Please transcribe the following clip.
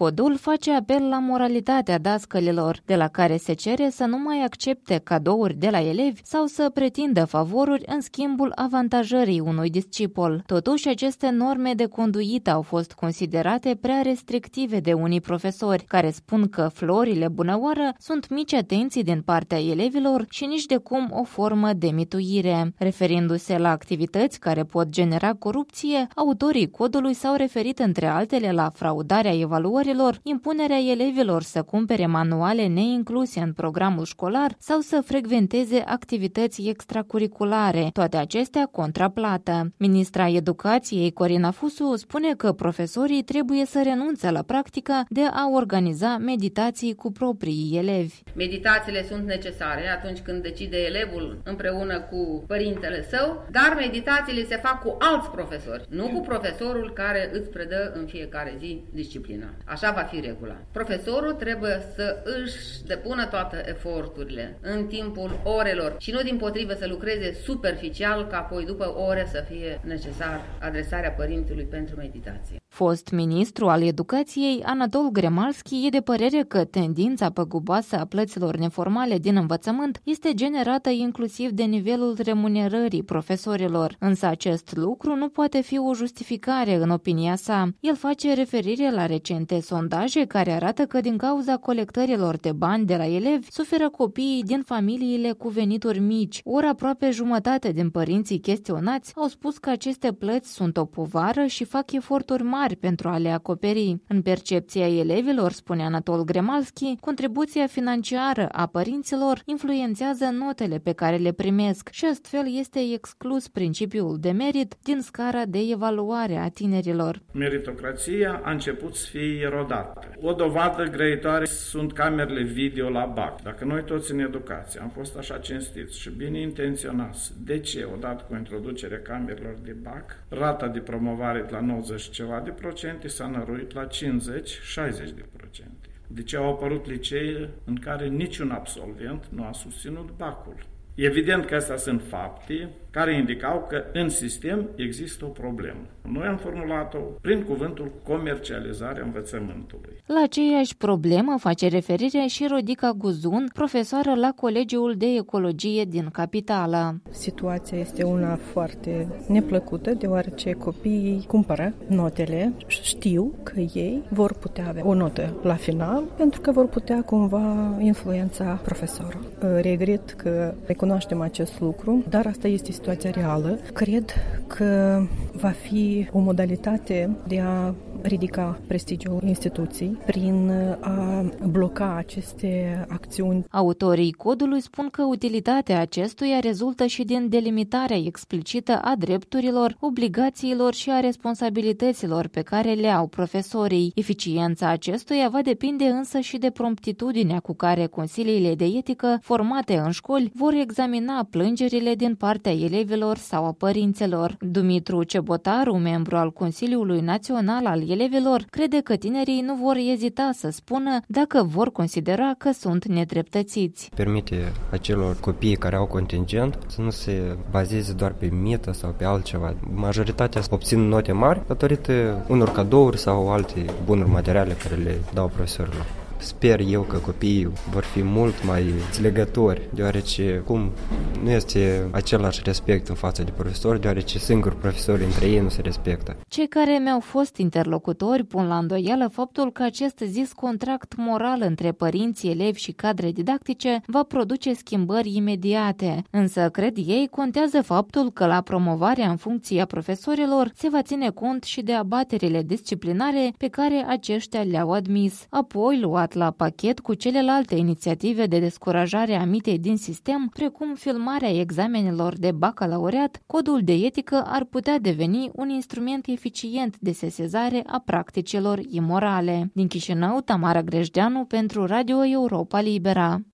Codul face apel la moralitatea dascălilor, de la care se cere să nu mai accepte cadouri de la elevi sau să pretindă favoruri în schimbul avantajării unui discipol. Totuși, aceste norme de conduită au fost considerate prea restrictive de unii profesori, care spun că florile bunăoară sunt mici atenții din partea elevilor și nici de cum o formă de mituire. Referindu-se la activități care pot genera corupție, autorii codului s-au referit între altele la fraudarea evaluărilor, impunerea elevilor să cumpere manuale neincluse în programul școlar sau să frecventeze activități extracurriculare, toate acestea contra plată. Ministra Educației, Corina Fusu, spune că profesorii trebuie să renunțe la practica de a organiza meditații cu proprii elevi. Meditațiile sunt necesare atunci când decide elevul împreună cu părintele său, dar meditațiile se fac cu alți profesori, nu cu profesorul care îți predă în fiecare zi disciplina. Așa va fi regula. Profesorul trebuie să își depună toate eforturile în timpul orelor și nu dimpotrivă să lucreze superficial ca apoi după ore să fie necesar adresarea părintelui pentru meditație. Fost ministru al educației, Anatol Gremalski, e de părere că tendința păguboasă a plăților neformale din învățământ este generată inclusiv de nivelul remunerării profesorilor, însă acest lucru nu poate fi o justificare în opinia sa. El face referire la recente sondaje care arată că din cauza colectărilor de bani de la elevi suferă copiii din familiile cu venituri mici, ori aproape jumătate din părinții chestionați au spus că aceste plăți sunt o povară și fac eforturi mari pentru a le acoperi. În percepția elevilor, spune Anatol Gremalski, contribuția financiară a părinților influențează notele pe care le primesc și astfel este exclus principiul de merit din scara de evaluare a tinerilor. Meritocrația a început să fie erodată. O dovadă grăitoare sunt camerele video la BAC. Dacă noi toți în educație am fost așa cinstiți și bine intenționați, de ce, odată cu introducerea camerelor de BAC, rata de promovare de la 90 ceva de procente s-a năruit la 50-60%. De ce au apărut licee în care niciun absolvent nu a susținut BAC-ul? Evident că astea sunt fapte care indicau că în sistem există o problemă. Noi am formulat-o prin cuvântul comercializarea învățământului. La aceeași problemă face referire și Rodica Guzun, profesoară la Colegiul de Ecologie din capitală. Situația este una foarte neplăcută, deoarece copiii cumpără notele, știu că ei vor putea avea o notă la final, pentru că vor putea cumva influența profesorul. Regret că recunoaștem acest lucru, dar asta este situația reală. Cred că va fi o modalitate de a ridica prestigiul instituției prin a bloca aceste acțiuni. Autorii codului spun că utilitatea acestuia rezultă și din delimitarea explicită a drepturilor, obligațiilor și a responsabilităților pe care le au profesorii. Eficiența acestuia va depinde însă și de promptitudinea cu care consiliile de etică formate în școli vor examina plângerile din partea elevilor sau a părinților. Dumitru Cebotaru, membru al Consiliului Național al Elevilor, crede că tinerii nu vor ezita să spună dacă vor considera că sunt nedreptățiți. Permite acelor copii care au contingent să nu se bazeze doar pe mită sau pe altceva. Majoritatea obțin note mari datorită unor cadouri sau alte bunuri materiale care le dau profesorilor. Sper eu că copiii vor fi mult mai înțelegători, deoarece cum nu este același respect în față de profesori, deoarece singuri profesorii între ei nu se respectă. Cei care mi-au fost interlocutori pun la îndoială faptul că acest zis contract moral între părinți, elevi și cadre didactice va produce schimbări imediate. Însă, cred ei, contează faptul că la promovarea în funcție a profesorilor se va ține cont și de abaterile disciplinare pe care aceștia le-au admis, apoi luat la pachet cu celelalte inițiative de descurajare a mitei din sistem, precum filmarea examenelor de bacalaureat. Codul de etică ar putea deveni un instrument eficient de sesizare a practicilor imorale. Din Chișinău, Tamara Grejdeanu pentru Radio Europa Libera.